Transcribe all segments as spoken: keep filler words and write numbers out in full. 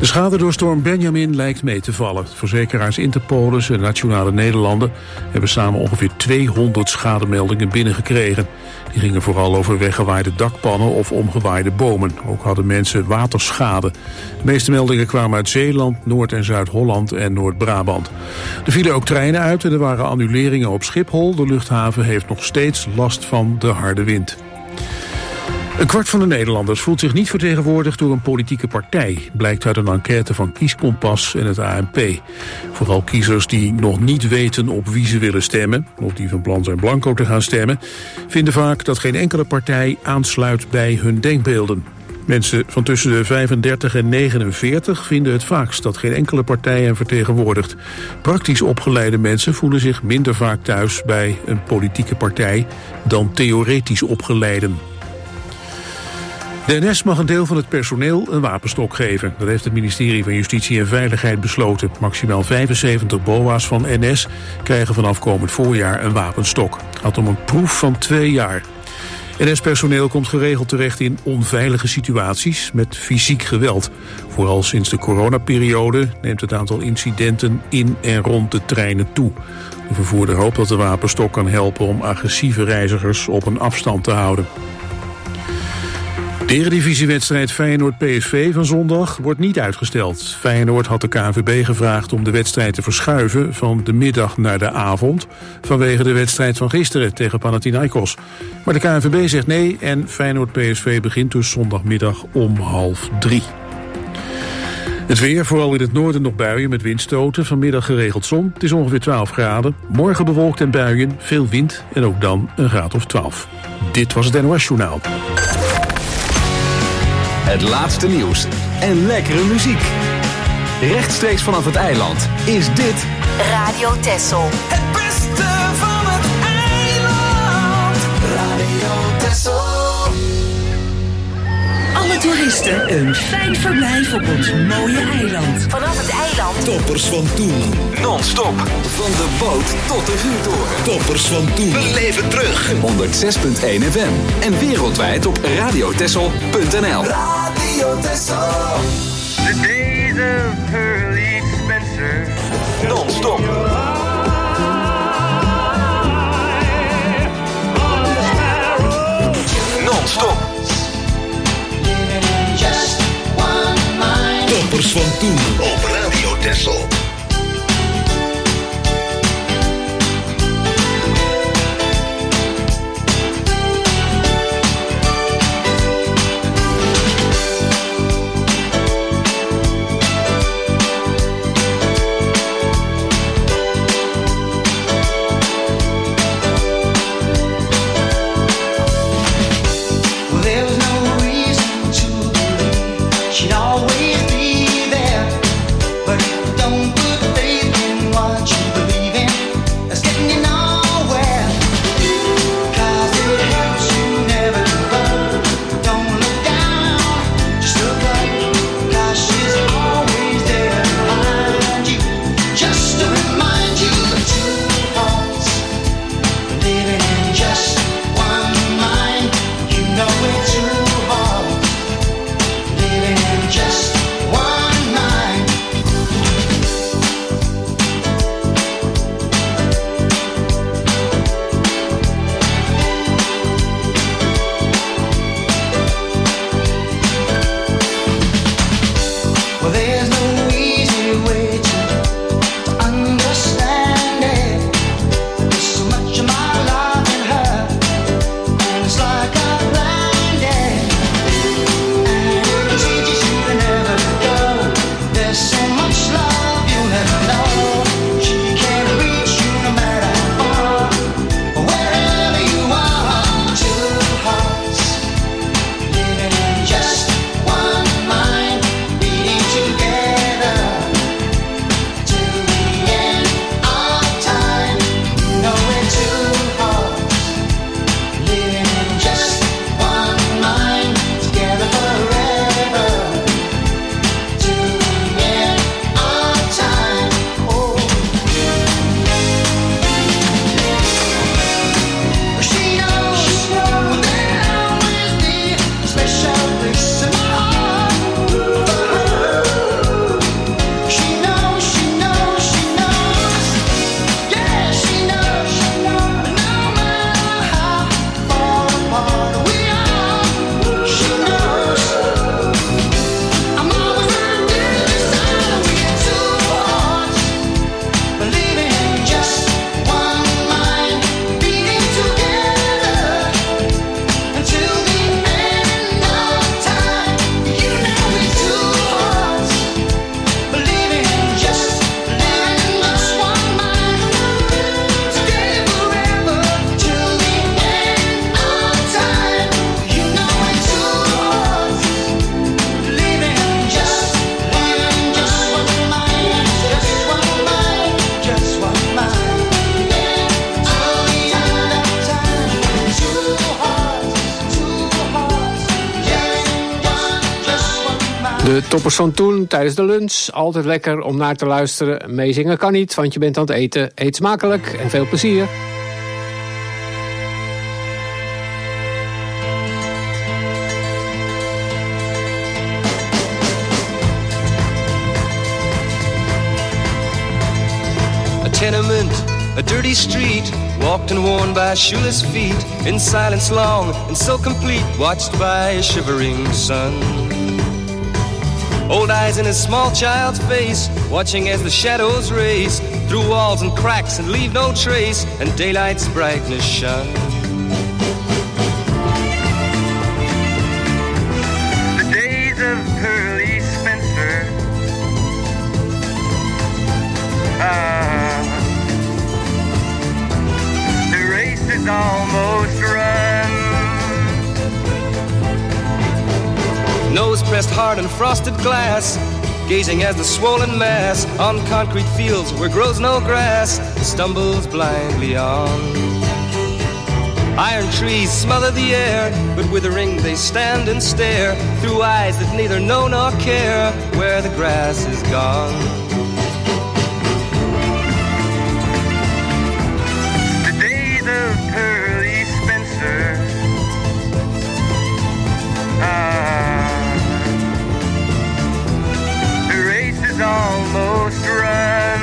De schade door storm Benjamin lijkt mee te vallen. Verzekeraars Interpolis en Nationale Nederlanden hebben samen ongeveer tweehonderd schademeldingen binnengekregen. Die gingen vooral over weggewaaide dakpannen of omgewaaide bomen. Ook hadden mensen waterschade. De meeste meldingen kwamen uit Zeeland, Noord- en Zuid-Holland en Noord-Brabant. Er vielen ook treinen uit en er waren annuleringen op Schiphol. De luchthaven heeft nog steeds last van de harde wind. Een kwart van de Nederlanders voelt zich niet vertegenwoordigd door een politieke partij, blijkt uit een enquête van Kieskompas en het A N P. Vooral kiezers die nog niet weten op wie ze willen stemmen, of die van plan zijn blanco te gaan stemmen, vinden vaak dat geen enkele partij aansluit bij hun denkbeelden. Mensen van tussen de vijfendertig en negenenveertig vinden het vaakst dat geen enkele partij hen vertegenwoordigt. Praktisch opgeleide mensen voelen zich minder vaak thuis bij een politieke partij dan theoretisch opgeleiden. De N S mag een deel van het personeel een wapenstok geven. Dat heeft het ministerie van Justitie en Veiligheid besloten. Maximaal vijfenzeventig B O A's van N S krijgen vanaf komend voorjaar een wapenstok. Het gaat om een proef van twee jaar. N S-personeel komt geregeld terecht in onveilige situaties met fysiek geweld. Vooral sinds de coronaperiode neemt het aantal incidenten in en rond de treinen toe. De vervoerder hoopt dat de wapenstok kan helpen om agressieve reizigers op een afstand te houden. De eredivisiewedstrijd Feyenoord P S V van zondag wordt niet uitgesteld. Feyenoord had de K N V B gevraagd om de wedstrijd te verschuiven van de middag naar de avond, vanwege de wedstrijd van gisteren tegen Panathinaikos. Maar de K N V B zegt nee en Feyenoord P S V begint dus zondagmiddag om half drie. Het weer, vooral in het noorden nog buien met windstoten. Vanmiddag geregeld zon. Het is ongeveer twaalf graden. Morgen bewolkt en buien, veel wind en ook dan een graad of twaalf. Dit was het N O S-journaal. Het laatste nieuws en lekkere muziek. Rechtstreeks vanaf het eiland is dit Radio Texel. Het beste van het eiland. Radio Texel. Alle toeristen een fijn verblijf op ons mooie eiland. Vanaf het eiland. Toppers van toen. non-stop van de boot tot de vuurtoren. Toppers van toen. We leven terug. honderdzes komma één F M en wereldwijd op radiotessel punt n l. Radio Texel. The days of Pearly Spencer. Non-stop. Non-stop. Toppers van toen op Radio Texel. De toppers van toen, tijdens de lunch. Altijd lekker om naar te luisteren. Meezingen kan niet, want je bent aan het eten. Eet smakelijk en veel plezier. A tenement, a dirty street, walked and worn by shoeless feet, in silence long and so complete, watched by a shivering sun. Old eyes in a small child's face, watching as the shadows race through walls and cracks and leave no trace, and daylight's brightness shun. The days of Pearly Spencer, ah, the race is almost run. Nose pressed hard on frosted glass, gazing as the swollen mass on concrete fields where grows no grass stumbles blindly on. Iron trees smother the air, but withering they stand and stare through eyes that neither know nor care where the grass is gone. The days of Pearly Spencer, ah, almost run.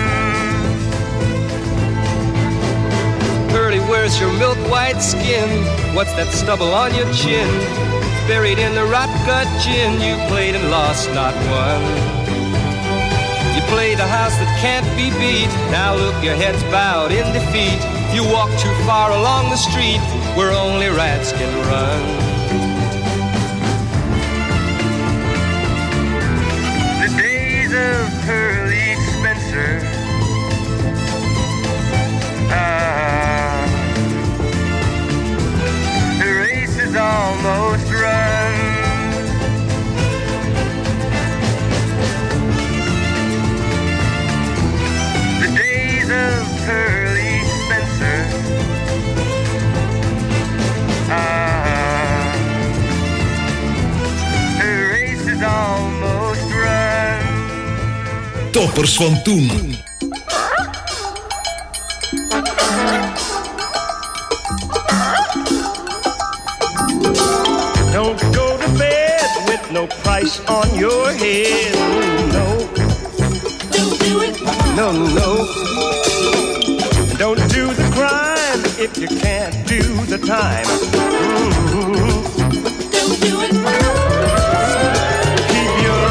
Pearly, where's your milk white skin? What's that stubble on your chin? Buried in the rot gut gin, you played and lost, not won. You played the house that can't be beat. Now look, your head's bowed in defeat. You walk too far along the street where only rats can run. Of Pearly Spencer, ah, the race is almost run. The days of Pearly Spencer, ah, the race is almost run. Toppers van toen. Don't go to bed with no price on your head. No. Don't do it. No, no. Don't do the crime if you can't do the time. Mm-hmm. Don't do it. Keep your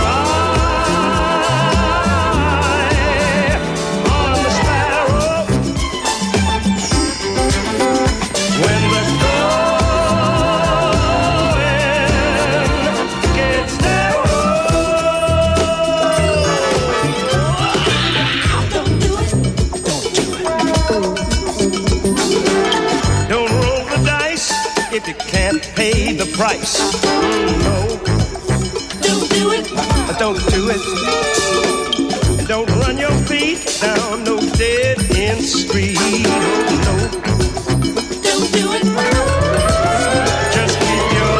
if you can't pay the price. Mm, no. Don't do it. Don't do it. And don't run your feet down no dead end street. Oh, no. Don't do it. Just keep your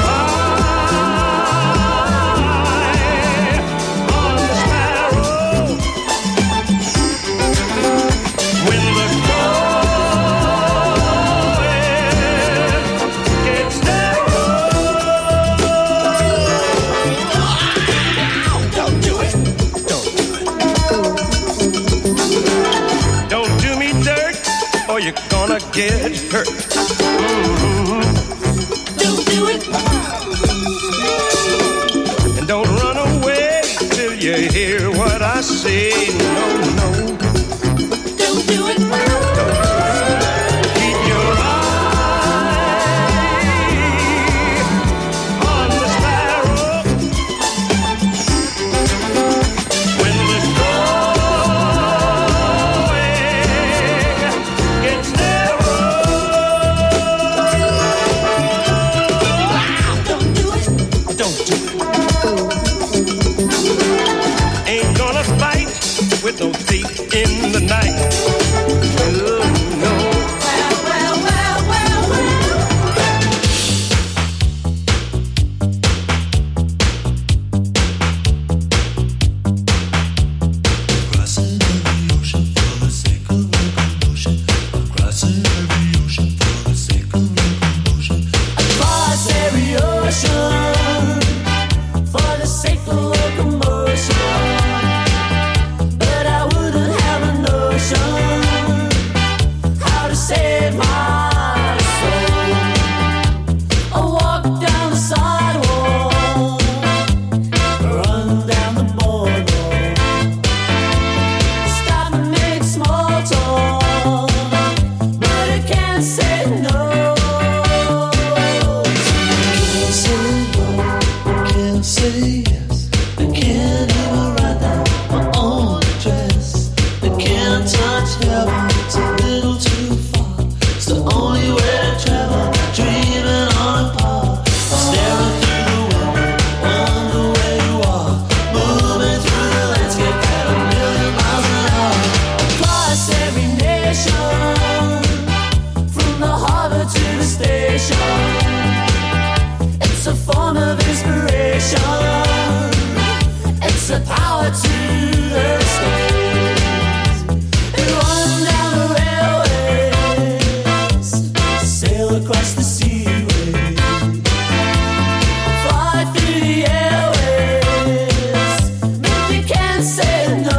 eye on the sparrow. When the you're gonna get hurt. Mm-hmm. Don't do it. And don't run away till you hear what I say. No, no. Don't do it. Don't. Keep your eye on the sparrow. When the with no thief in the night. Oh, no. Well, well, well, well, well. power to the stars. And run down the railways, sail across the seaway, fly through the airways, but you can't say no.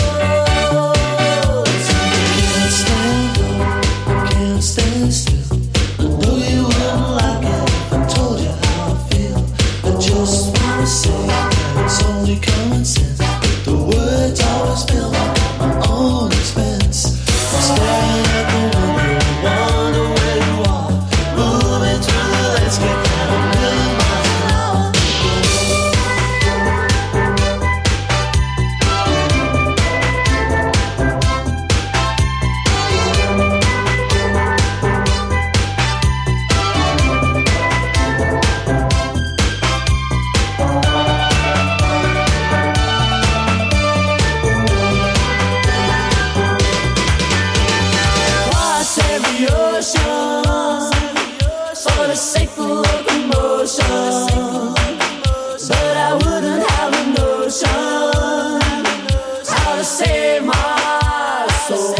Can't stand up, can't stand still. I know you wouldn't like it if I told you how I feel. I just wanna say that it's only common sense, but the words always fail me at my own expense. I'm staring at the window, wonder where you are, moving through the landscape at a million miles an hour. Cross every ocean for the sake of locomotion, but I wouldn't have a notion how to save my soul.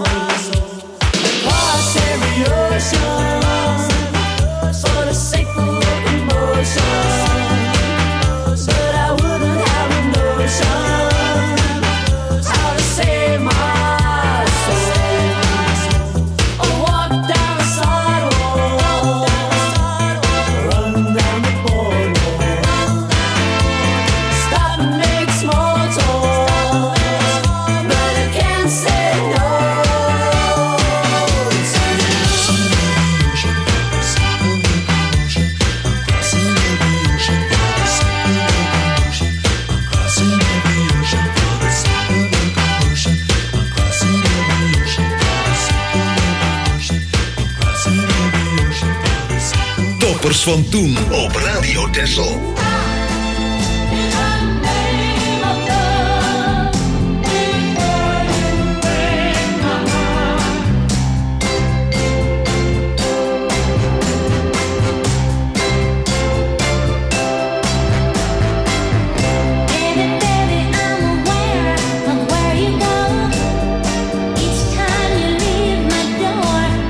Cross every ocean for the sake of locomotion, but I wouldn't have a notion how to save my soul. I walk down the sidewalk, run down the boardwalk, stop and make small talk, but I can't say no. Toppers van toen op Radio Texel.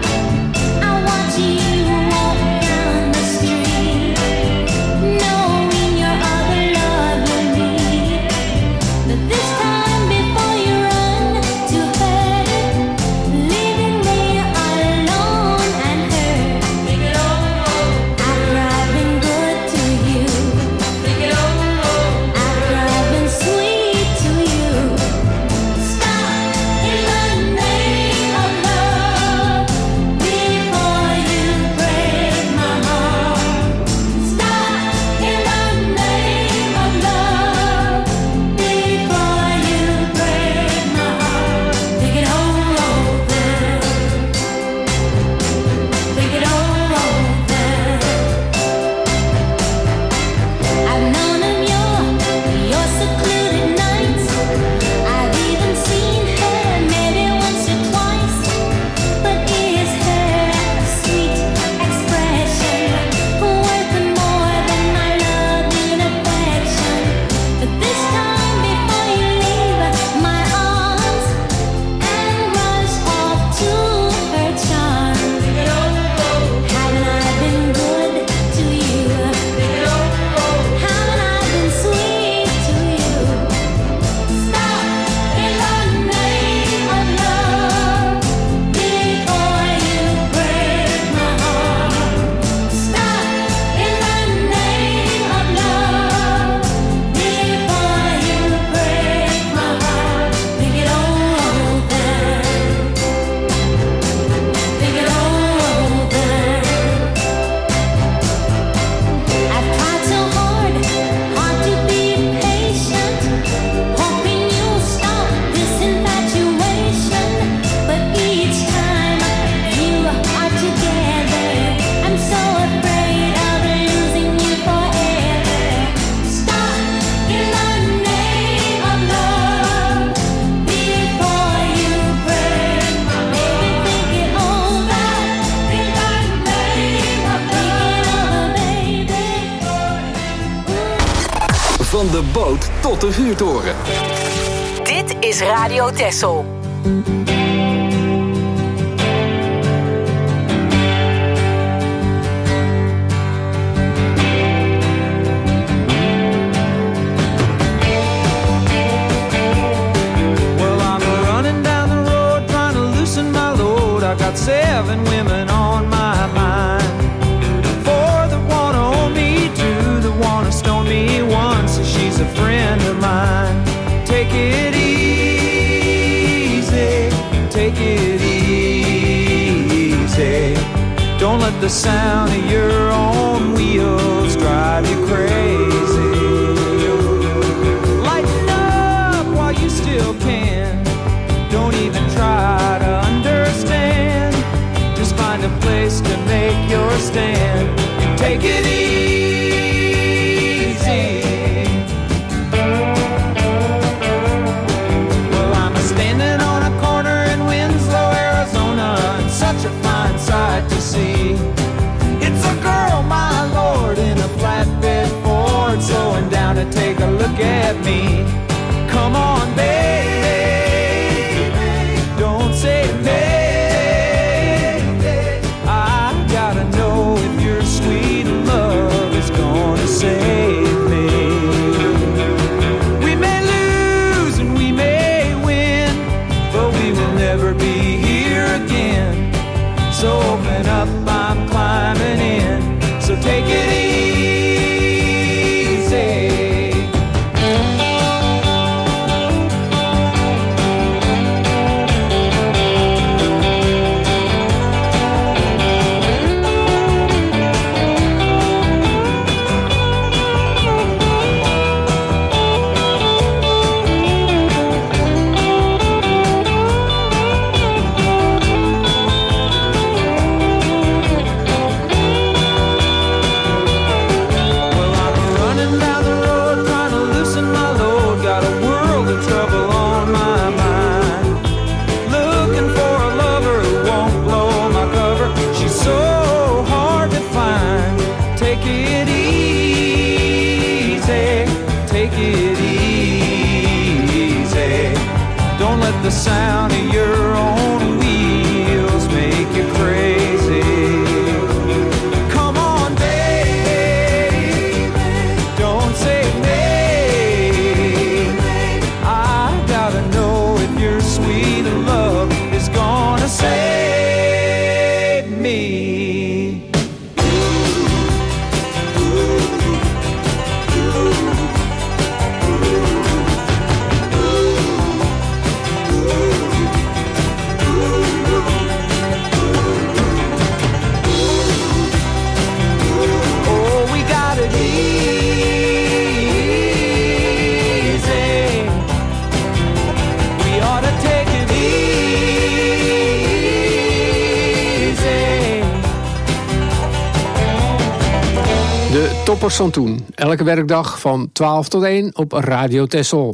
I watch you walk down the street. No boot tot de vuurtoren. Dit is Radio Texel. I got seven women on my mind. Four that wanna own me, two that wanna stone me, one says she's a friend of mine. Take it easy, take it easy. Don't let the sound of your own wheels drive you crazy. Lighten up while you still can. Don't even try to understand. Just find a place to make your stand. Take it easy. Well, I'm a standing on a corner in Winslow, Arizona, and such a fine sight to see. It's a girl, my lord, in a flatbed Ford, slowing down to take a look at me. Come on, baby. Say baby, I gotta know if your sweet love is gonna save me. We may lose and we may win, but we will never be here again. So open up, I'm climbing in. So take it easy. The sound of your own wheels make you crazy. Come on, baby, don't say maybe. I gotta know if your sweet love is gonna save me. Toppers van toen. Elke werkdag van twaalf tot één op Radio Texel.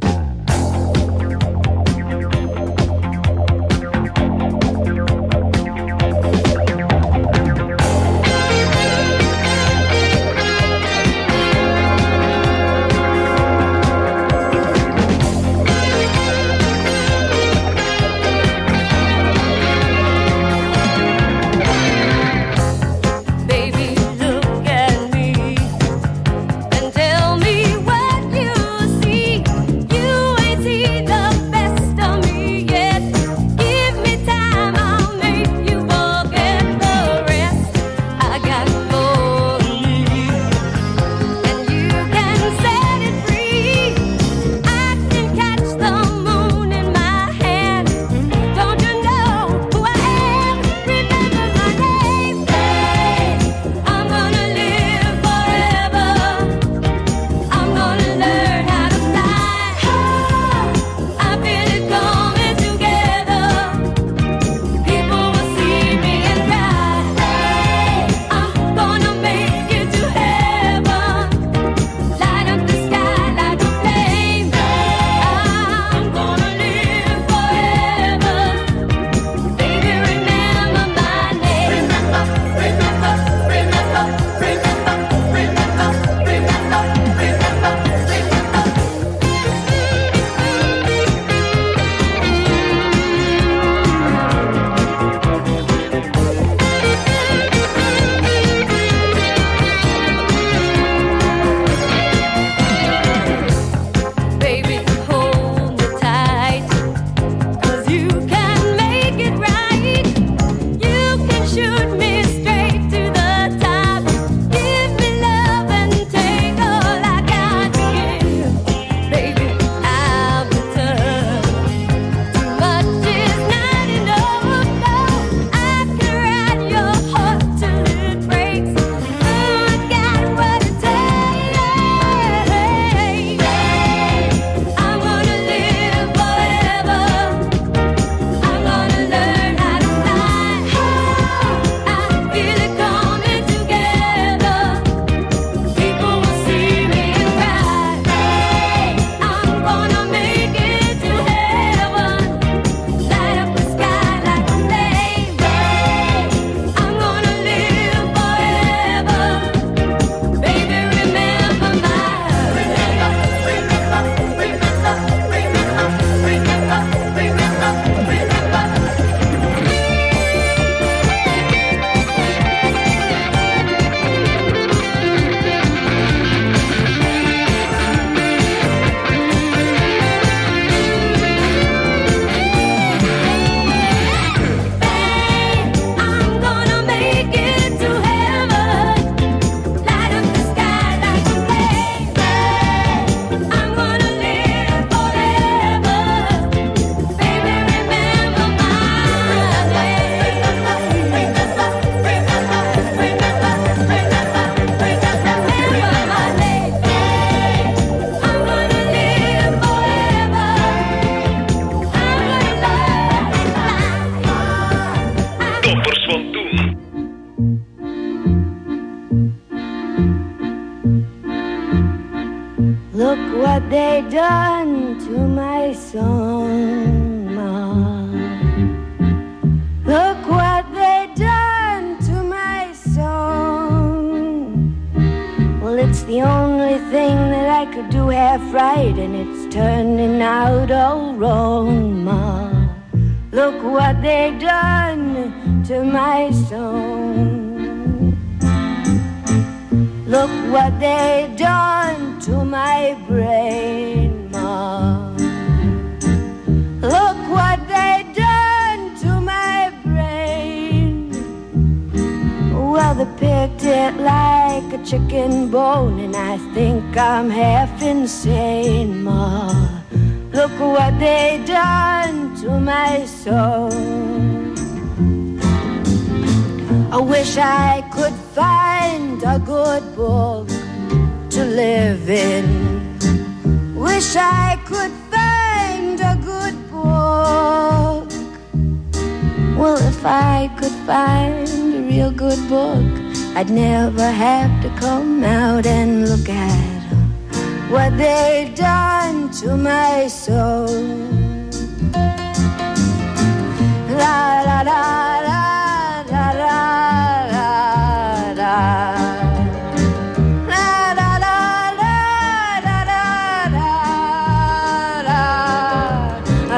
You done to my song, Ma? Look what they done to my song. Well, it's the only thing that I could do half right, and it's turning out all wrong, Ma. Look what they done to my song. Look what they done to my brain, Ma. Look what they done to my brain. Well, they picked it like a chicken bone, and I think I'm half insane, Ma. Look what they done to my soul. I wish I could find a good book to live in. Wish I could find a good book. Well, if I could find a real good book, I'd never have to come out and look at what they done to my soul. La la la la. La la la la la la la la la la la la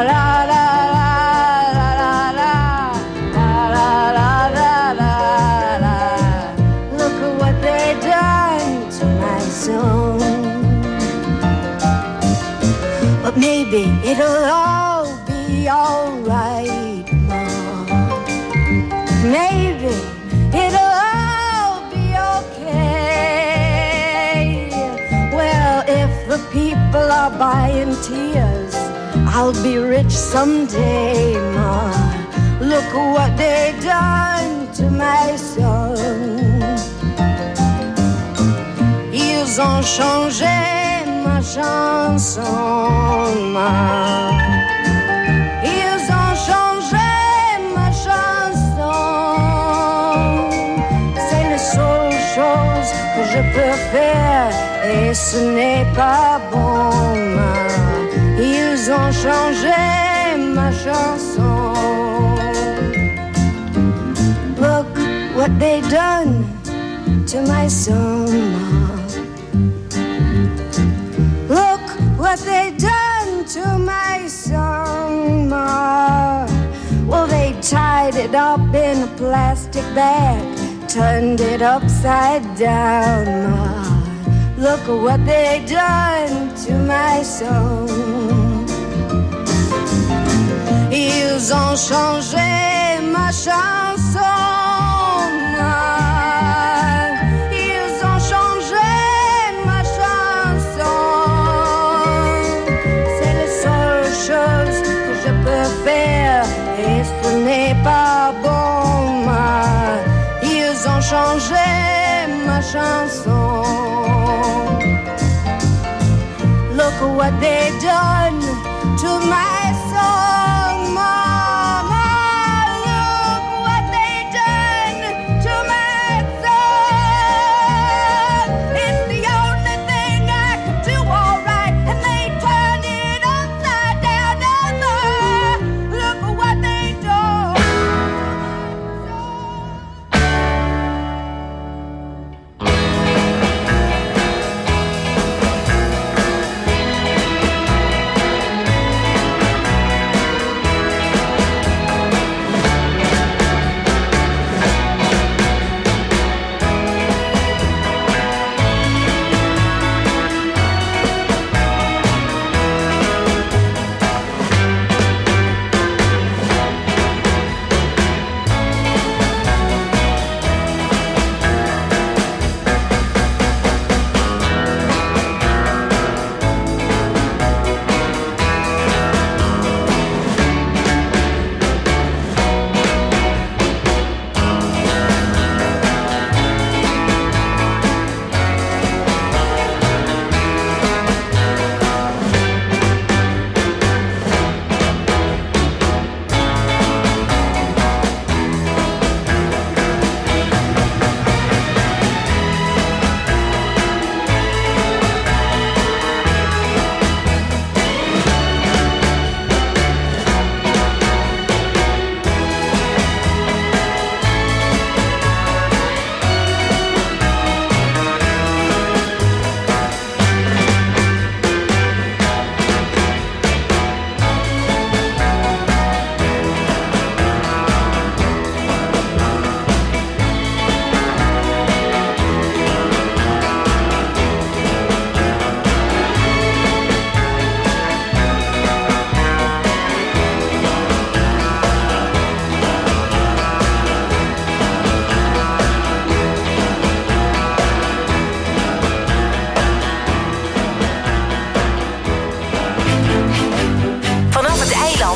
la. Look at what they done to my soul. But maybe it'll all be alright, Mom. Maybe it'll all be okay. Well, if the people are buying tears, I'll be rich someday, Ma. Look what they done to my son. Ils ont changé ma chanson, Ma. Ils ont changé ma chanson. C'est la seule chose que je peux faire, et ce n'est pas bon, Ma. Ils ont changé ma chanson. Look what they done to my song, Ma. Look what they done to my song, Ma. Well, they tied it up in a plastic bag, turned it upside down, Ma. Look at what they done to my song. Ils ont changé ma chanson, Ma. Ils ont changé ma chanson. C'est la seule chose que je peux faire, et ce n'est pas bon, Ma. Ils ont changé ma chanson. Look at what they done to my song, Mama. Look what they done to my song. It's the only thing I could do all right, and they turned it upside down. Look at what they done.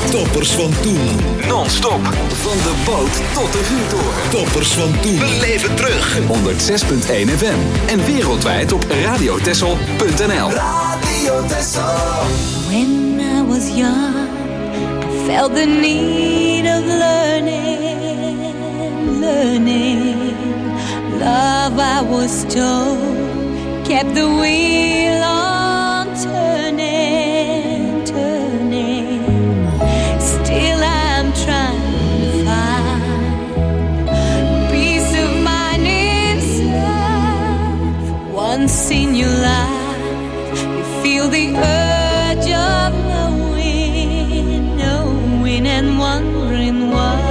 Eiland. Toppers van toen. Non-stop. Van de boot tot de vuurtoren. Toppers van toen. Beleef het terug. honderd zes komma één F M. En wereldwijd op radio texel punt n l. Radio Texel. When I was young, I felt the need of learning, learning. Love, I was told, kept the wheel on turning, turning. Still I'm trying to find peace of mind inside. For once in your life, you feel the urge of knowing, knowing and wondering why.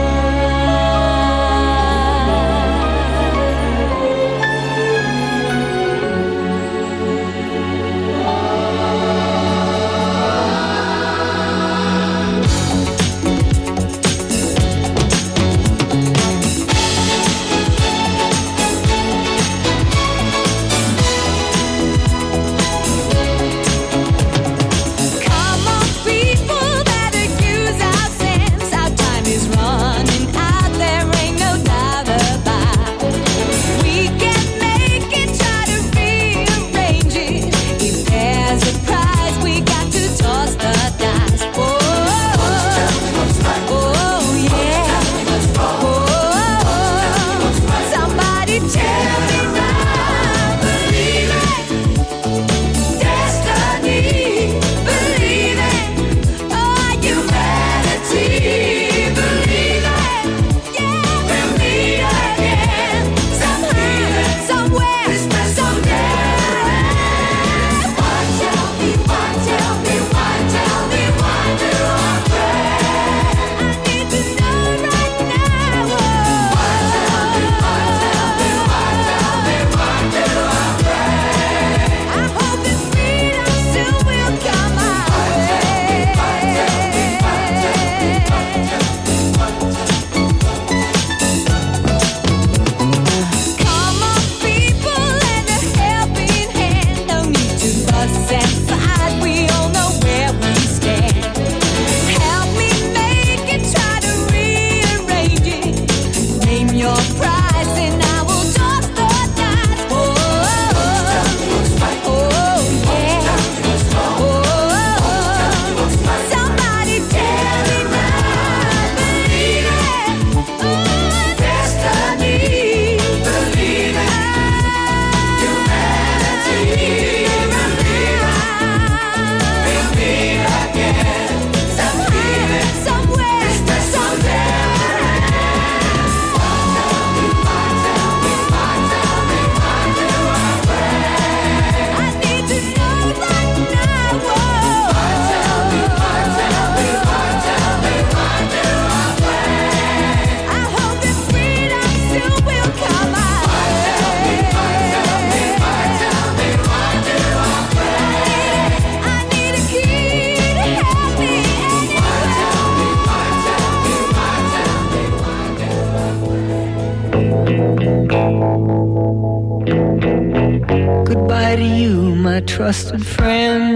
Goodbye to you, my trusted friend.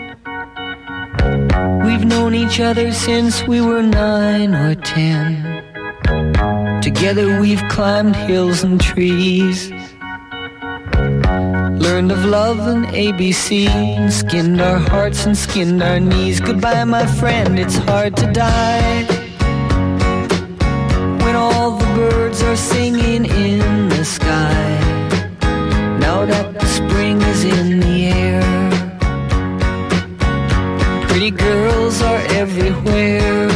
We've known each other since we were nine or ten. Together we've climbed hills and trees, learned of love and A B C, and skinned our hearts and skinned our knees. Goodbye, my friend, it's hard to die when all the birds are singing in the sky. Now that the spring is in the air, pretty girls are everywhere.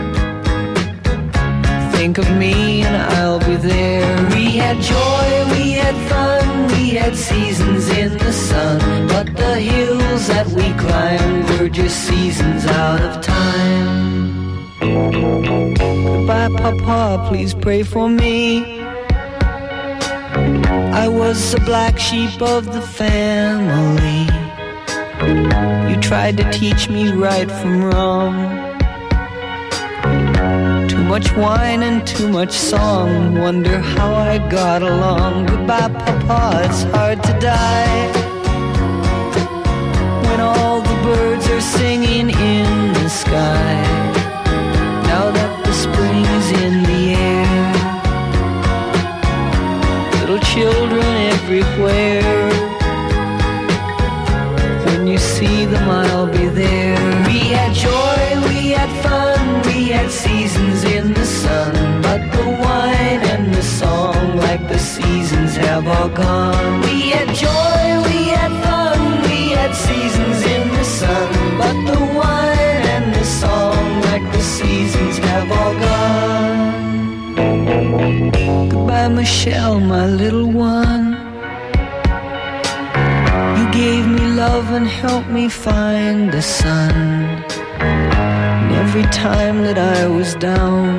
Think of me and I'll be there. We had joy, we had fun, we had seasons in the sun, but the hills that we climbed were just seasons out of time. Goodbye, Papa, please pray for me. I was the black sheep of the family. You tried to teach me right from wrong. Too much wine and too much song. Wonder how I got along. Goodbye, Papa, it's hard to die when all the birds are singing in the sky. had seasons in the sun, but the wine and the song, like the seasons, have all gone. We had joy, we had fun, we had seasons in the sun, but the wine and the song, like the seasons, have all gone. Goodbye, Michelle, my little one. You gave me love and helped me find the sun. And every time that I was down,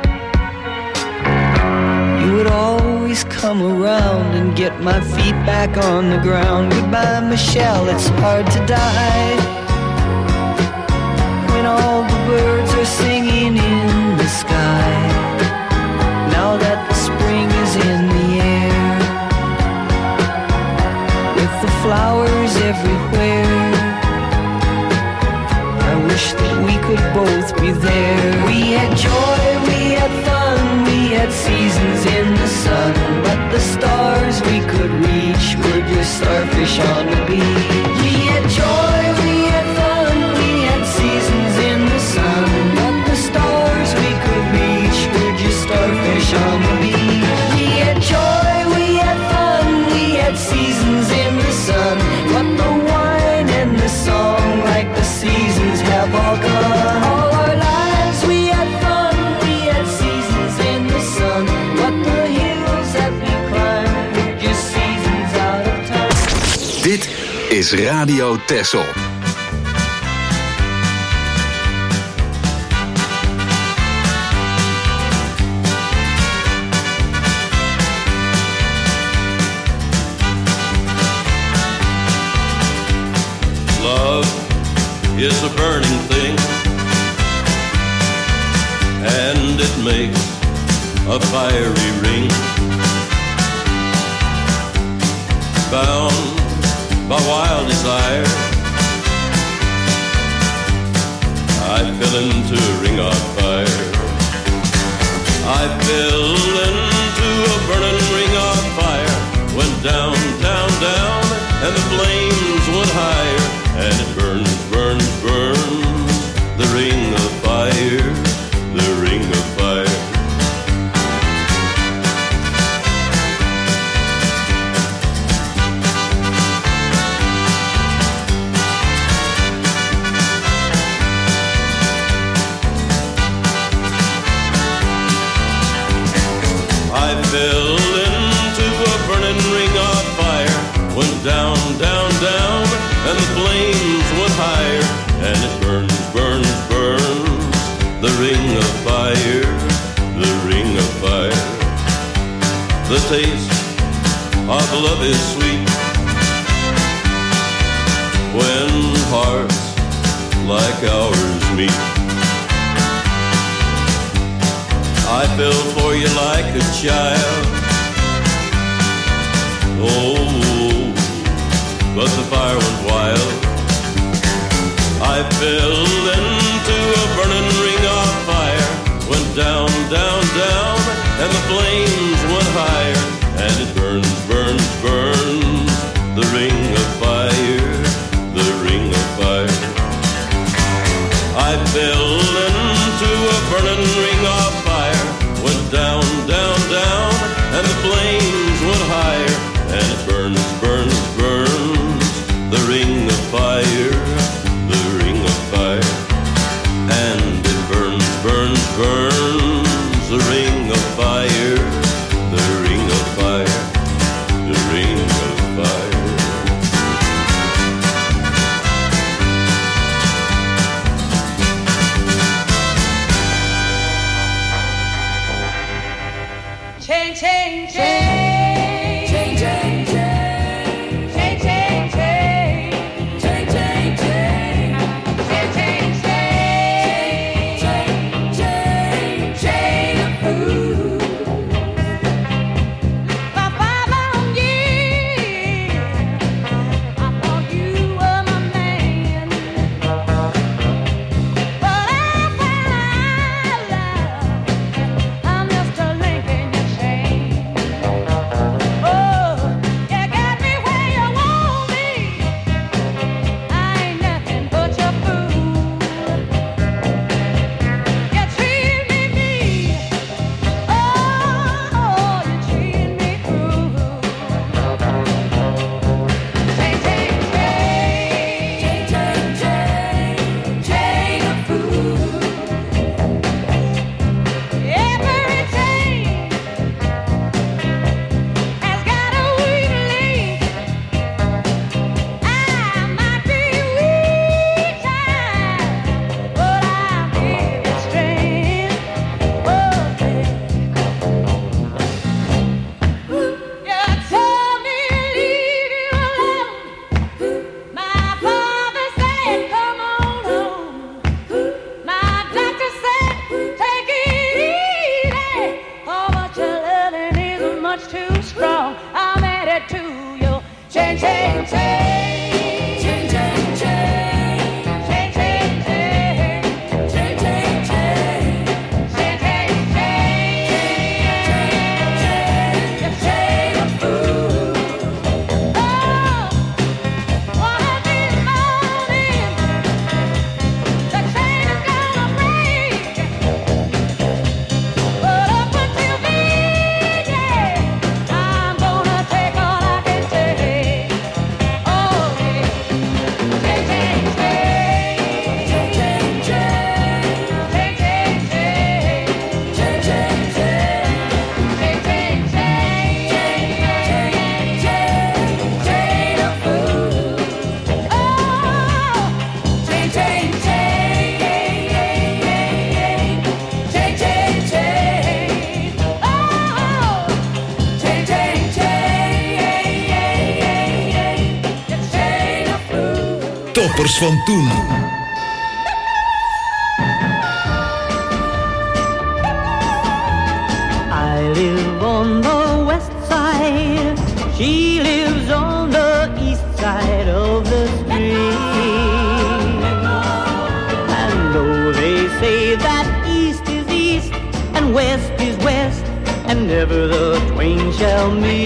you would always come around and get my feet back on the ground. Goodbye, Michelle, it's hard to die when all the birds are singing in the sky. Now that the spring is in the air, with the flowers everywhere, I wish that we could both be there. We had joy, we had fun, we had seasons in the sun, but the stars we could reach were just starfish on the beach. We had joy, we had fun, we had seasons in the sun, but the stars we could reach were just starfish on the beach. We had joy, we had fun, we had seasons in the sun, but the wine and the song, like the seasons, have all gone. All our lives we had fun, we had seasons in the sun, but the hills that we climbed were just seasons out of time. Dit is Radio Texel. Is a burning thing, and it makes a fiery ring. Bound by wild desire, I fell into a ring of fire. I fell into a burning ring of fire. Went down, down, down, and the flames went higher, and it burns, burns, burns, the ring of fire, the ring of fire. I fell into a burning ring of fire, went down, down, down, and the flames went higher, and it burns, burns, burns, the ring of fire, the ring of fire. The taste of love is sweet when hearts like ours meet. I fell for you like a child, oh, but the fire went wild. I fell into a burning ring of fire, went down, down, down, and the flames went higher, and it burns, burns, burns, the ring of fire, the ring of fire. I fell into a burning ring of fire, went down, down, down, and the flames went higher, and it burns, burns, burns, the ring of fire, the ring of fire. toppers van toen. I live on the west side, she lives on the east side of the street. And though they say that east is east and west is west, and never the twain shall meet,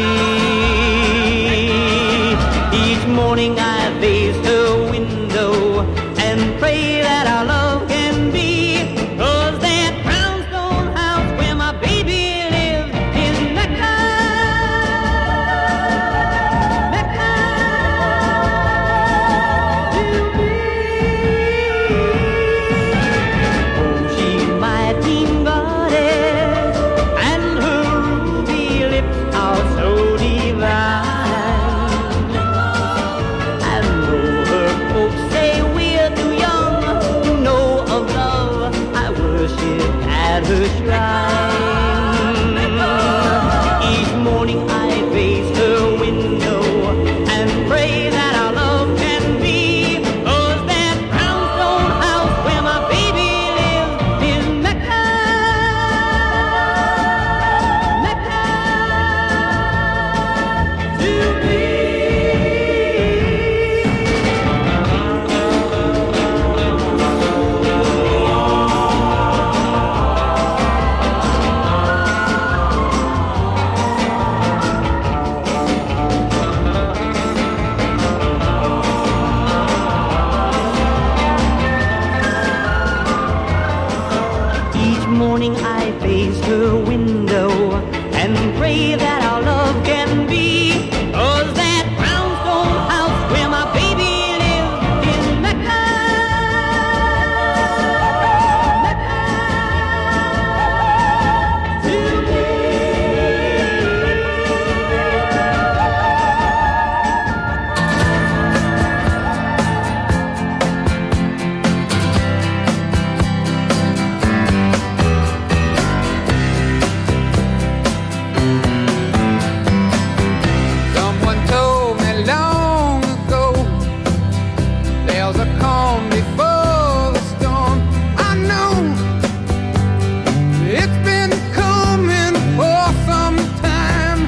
each morning I face her window and pray that our love can be, 'cause that brownstone house where my baby lives is Mecca, Mecca to me. Oh, she's my teen goddess, and her ruby lips are so divine. And though her folks say we're too young to know of love, I worship at her shrine. Each morning I face her window and pray that our love can be, 'cause that brownstone house where my baby lives is Mecca, Mecca to me. Each morning I face her window and pray that our love can be, 'cause that brownstone house where my baby lives is Mecca, Mecca to me. Someone told me long ago there's a calm before the storm. I know it's been coming for some time.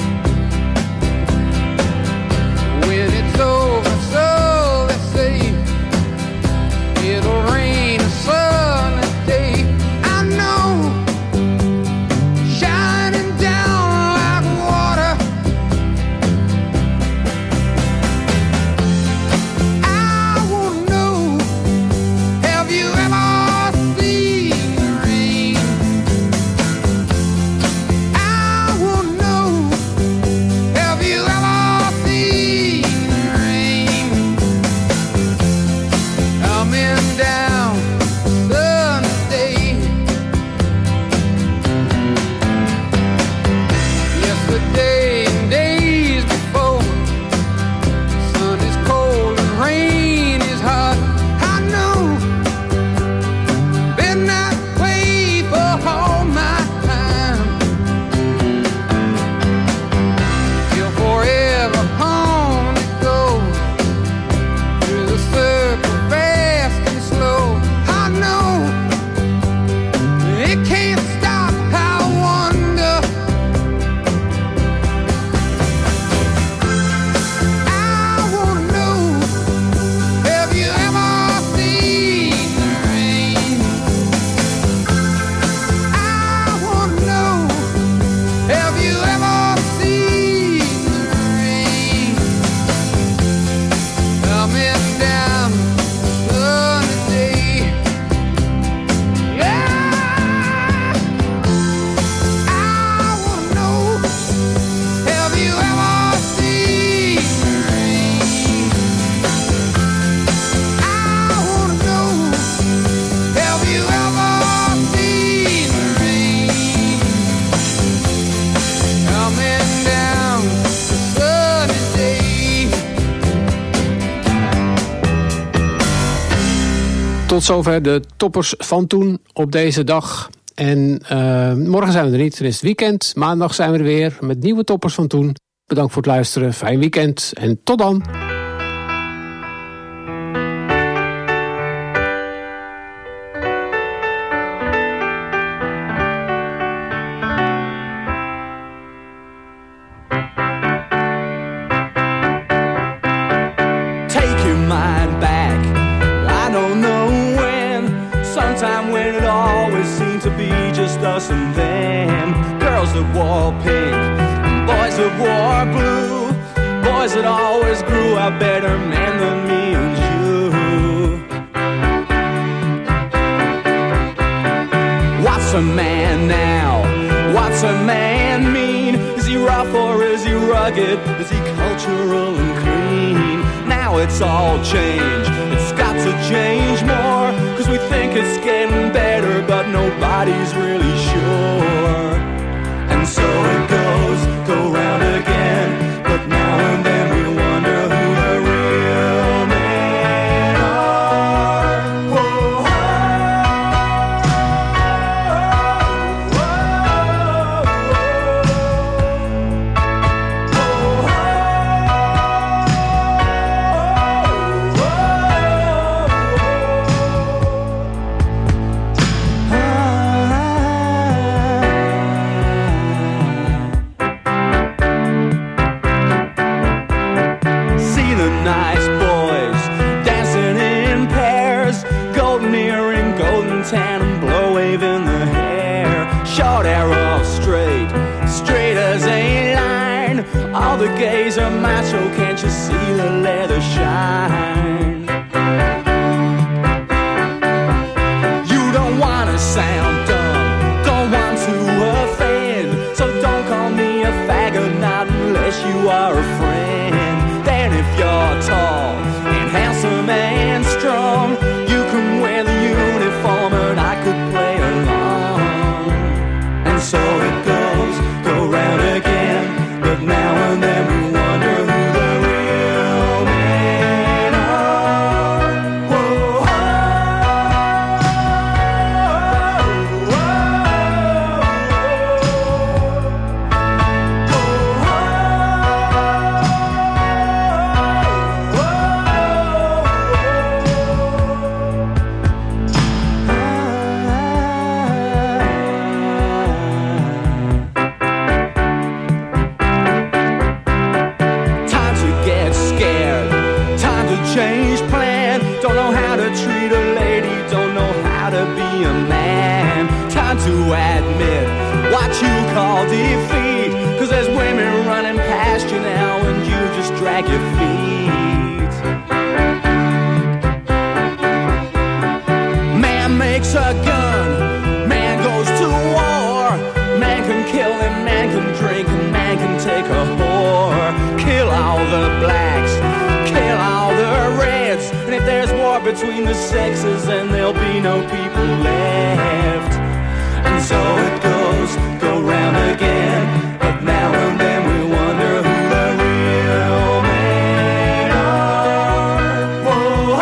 When it's over, so they say, it'll rain a sunny day. I know, shining down like water. I wanna know, have you ever seen the rain? I wanna know, have you ever seen the rain? Coming down Sunday. Yesterday and days before, sun is cold and rain is hot. I know, been that way for all my time. Till forever on it goes, through the circle fast and slow. I know, it can't stop, I wonder. I wanna know, have you ever seen the rain? I wanna know, have you ever seen the rain? Coming down sunny day. Yeah, I wanna know, have you ever seen the rain? I wanna know, have you ever seen the rain? Coming down sunny day. Tot zover de toppers van toen op deze dag. En uh, morgen zijn we er niet, dan is het weekend. Maandag zijn we er weer met nieuwe toppers van toen. Bedankt voor het luisteren, fijn weekend en tot dan. seemed to be just us and them. Girls that wore pink, boys that wore blue, boys that always grew up better men than me and you. What's a man now? What's a man mean? Is he rough or is he rugged? Is he cultural and clean? Now it's all changed. It's got to change more, 'cause we think it's getting better, but nobody's really sure. And so it goes, go round again, but now and then we wonder who the real men are. Whoa, tan and blow waving the hair, short arrow straight, straight as a line. All the gays are macho, can't you see the leather shine? You don't wanna sound dumb, don't want to offend, so don't call me a faggot, not unless you are a friend. Then if you're tall and handsome and strong, you can wear the uniform and I could play along. And so it goes, go round again, but now and then we wonder who the real men are. Whoa, change plan, don't know how to treat a lady, don't know how to be a man. Time to admit what you call defeat, 'cause there's women running past you now and you just drag your feet. Man makes a gun, man goes to war, man can kill and man can drink and man can take a whore. Kill all the blacks, kill all the reds, and if there's war between the sexes, then there'll be no people left. And so it goes, go round again, but now and then we wonder who the real men are. Whoa,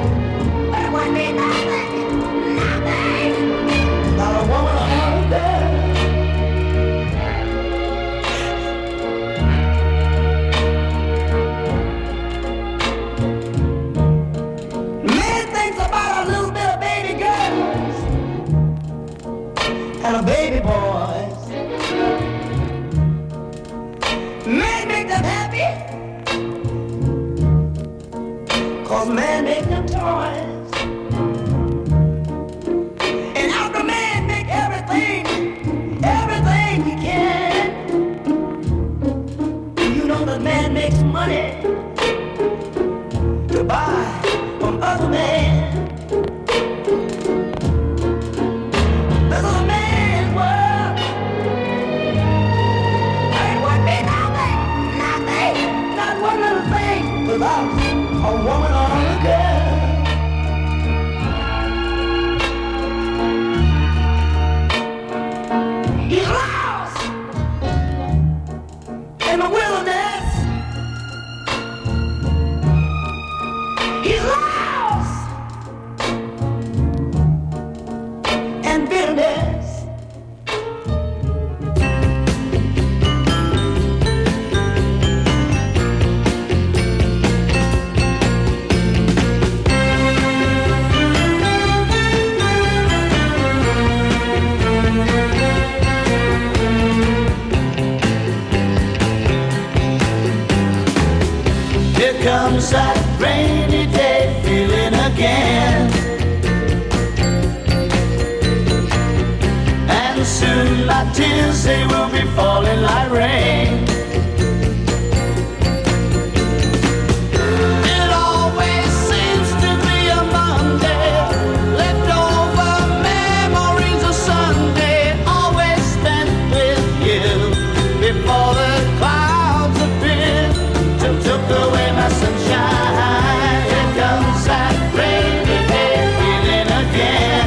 Not a woman, a husband. kind of baby boys. Man make them happy, cause man make them toys. And after man make everything, everything he can, you know that man makes money to buy from other men. This is a man's world. Ain't would be nothing, nothing, not one little thing without a woman or a girl. He's lost in the wilderness. He's lost in bitterness. Here comes that rainy day feeling again, and soon my tears, they will be falling like rain. It always seems to be a Monday, leftover memories of Sunday, always spent with you before the clouds appeared and took away my sunshine. Here comes that rainy day feeling again,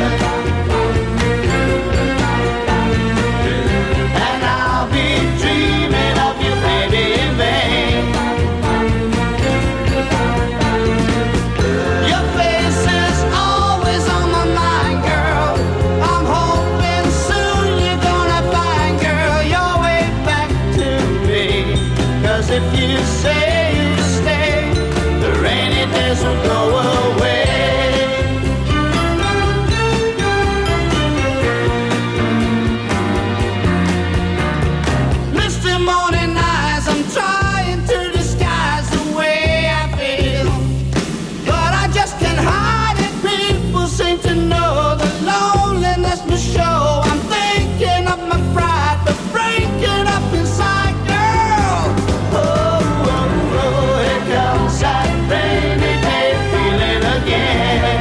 and I'll be dreaming of you, baby, in vain. Your face is always on my mind, girl. I'm hoping soon you're gonna find, girl, your way back to me. 'Cause if you say you stay, the rainy days will go away. Misty morning eyes, I'm trying to disguise the way I feel, but I just can't hide it. People seem to know the loneliness must show. I'm thinking of my pride, but breaking up inside, girl. Oh, oh, oh, here comes that rainy day feeling again,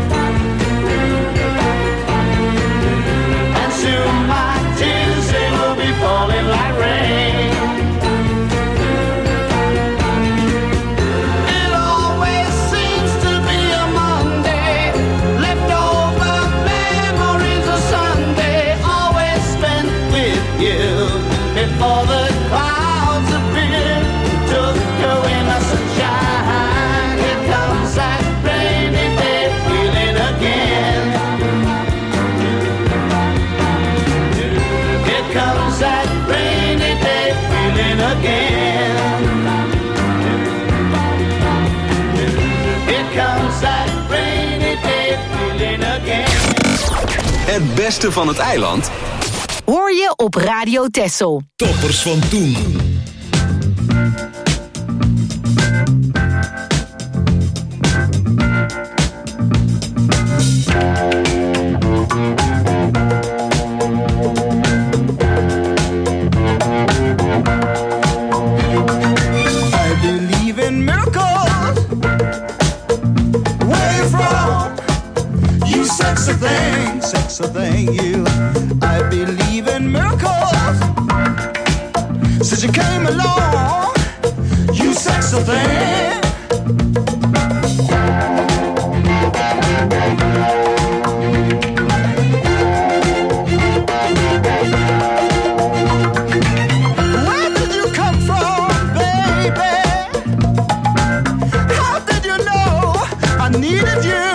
and soon my tears, they will be falling like rain. It always seems to be a Monday, leftover memories of Sunday, always spent with you before the clouds appear, took away my sunshine. Here comes that rainy day feeling again. Here comes that rainy day feeling again. Here comes that rainy day feeling again. Het beste van het eiland Hoor je op Radio Texel. Toppers van toen. I believe in miracles. Where you from? You sexy thing, sexy thing, you. I believe in miracles. Since you came along, you sexy thing. Where did you come from, baby? How did you know I needed you?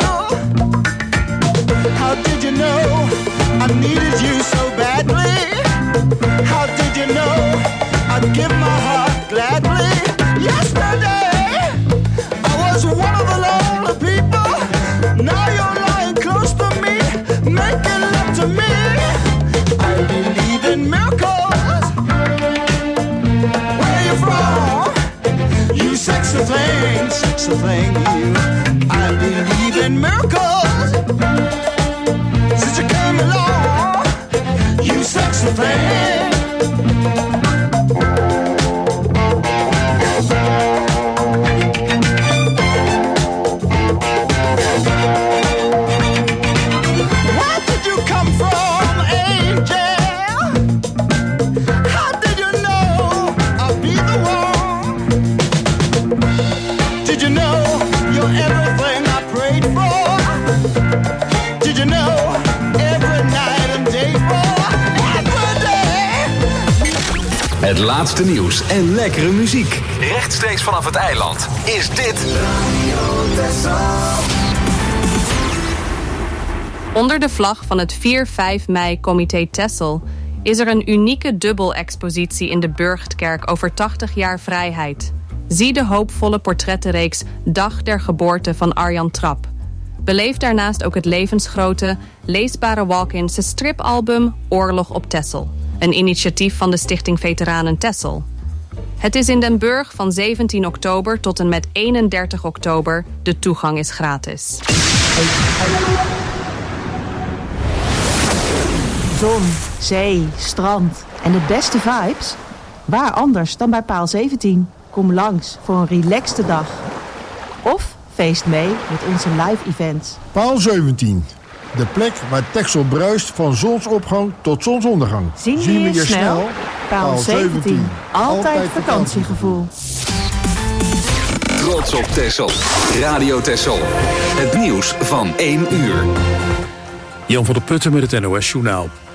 How did you know I needed you so badly? How did you know I'd give my heart gladly? Yesterday sexy thing, you. I believe in miracles. Since you came along, you sexy thing. Where did you come from, angel? How did you know I'll be the one? Did you know you're everything I prayed for? Did you know every night and day for every day? Het laatste nieuws en lekkere muziek. Rechtstreeks vanaf het eiland is dit Onder de vlag van het vier vijf mei Comité Texel is er een unieke dubbelexpositie in de Burchtkerk over tachtig jaar vrijheid. Zie de hoopvolle portrettenreeks Dag der geboorte van Arjan Trap. Beleef daarnaast ook het levensgrote, leesbare walk-in stripalbum Oorlog op Texel. Een initiatief van de Stichting Veteranen Texel. Het is in Den Burg van zeventien oktober tot en met eenendertig oktober. De toegang is gratis. Zon, zee, strand en de beste vibes? Waar anders dan bij Paal zeventien? Kom langs voor een relaxte dag. Of feest mee met onze live events. Paal zeventien. De plek waar Texel bruist van zonsopgang tot zonsondergang. Zien we je snel? snel? Paal zeventien. Altijd, Altijd vakantiegevoel. Trots op Texel. Radio Texel. Het nieuws van één uur. Jan van der Putten met het N O S Journaal.